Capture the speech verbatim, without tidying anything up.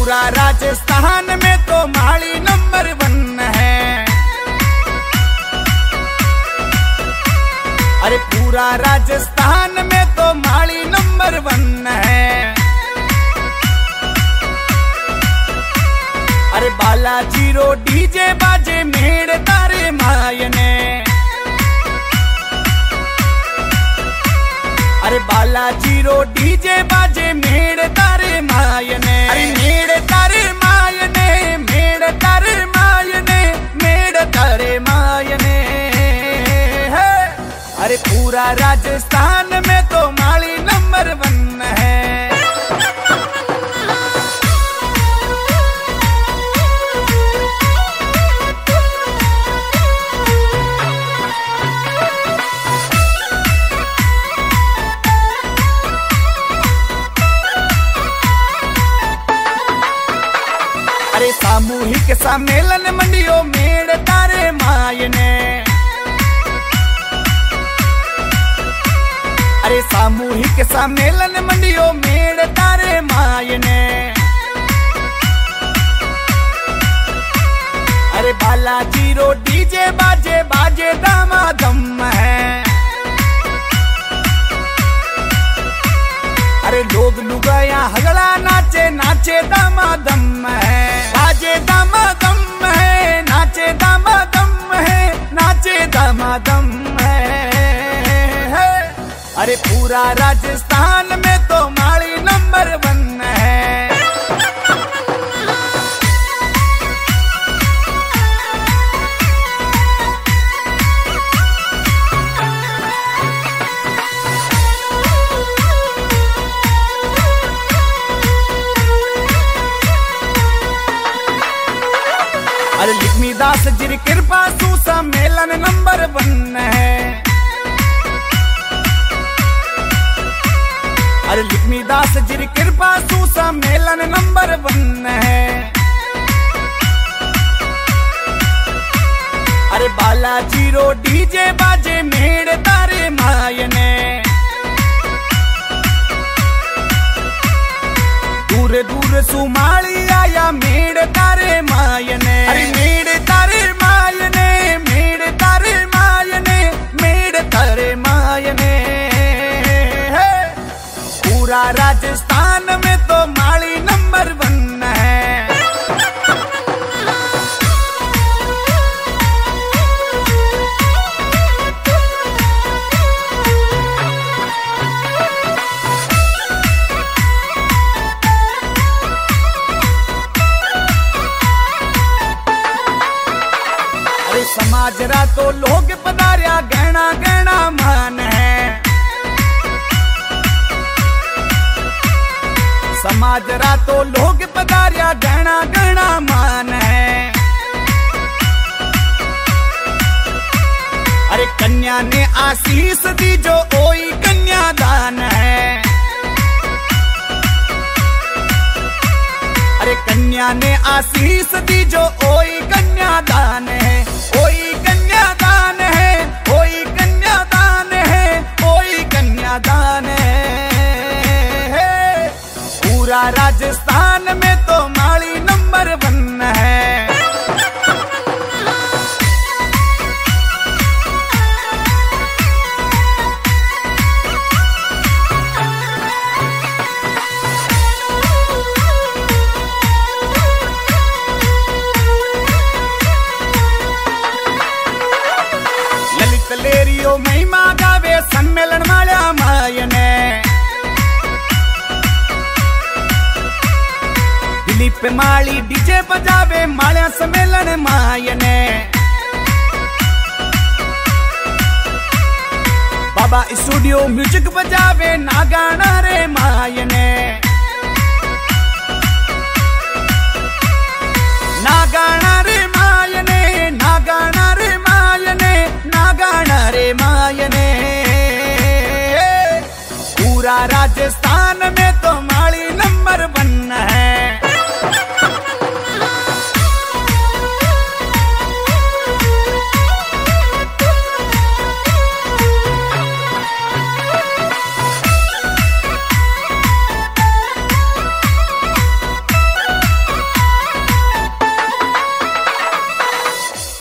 पूरा राजस्थान में तो माली नंबर वन है। अरे पूरा राजस्थान में तो माली नंबर वन है। अरे बालाजी रो डीजे बाजे मेड़ तारे मायने। अरे बालाजी रो डीजे बाजे मेड़ तारे मायने। अरे मेड़ तारे मायने, मेड़ तारे मायने, मेड़ तारे मायने है। अरे पूरा राजस्थान में तो माली नंबर वन है। अरे सामूहिक सम्मेलन मंडियो मेड़ तारे मायने। अरे सामूहिक सम्मेलन मंडियो मेड़ तारे मायने। अरे बालाजी रो डीजे बाजे बाजे दामादम है। अरे लोग लुगाया हगड़ा नाचे नाचे दामादम है। बाजे दामादम है, नाचे दामादम है, नाचे दामादम है, है। अरे पूरा राजस्थान में तो माली नंबर वन है। अरे लक्ष्मीदास जी कृपा सु सम्मेलन नंबर वन है। अरे लक्ष्मीदास जी कृपा सु सम्मेलन नंबर वन है। अरे बालाजी रो डीजे बाजे मेड़ तारे मायने। दूर दूर सुमाली आया मेड़ तारे मायने। अरे मेड़ तारे मायने, मेड़ तारे मायने, मेड़ तारे मायने है। पूरा राजस्थान में तो माली नंबर वन है। समाज रा तो लोग पधारिया गहना गहना मान है। समाज रा तो लोग पधारिया गहना गहना मान है। अरे कन्या ने आशीष दी जो ओई कन्यादान है। अरे कन्या ने आशीष दी जो ओई कन्यादान है। ओई कन्यादान है, ओई कन्यादान है, ओई कन्यादान है। पूरा राजस्थान में तो माली नंबर वन है। लेरियो महिमा गावे सम्मेलन माल्या मायने। दिलीप माली डीजे बजावे माल्या सम्मेलन मायने। बाबा स्टूडियो म्यूजिक बजावे नागाना रे मायने।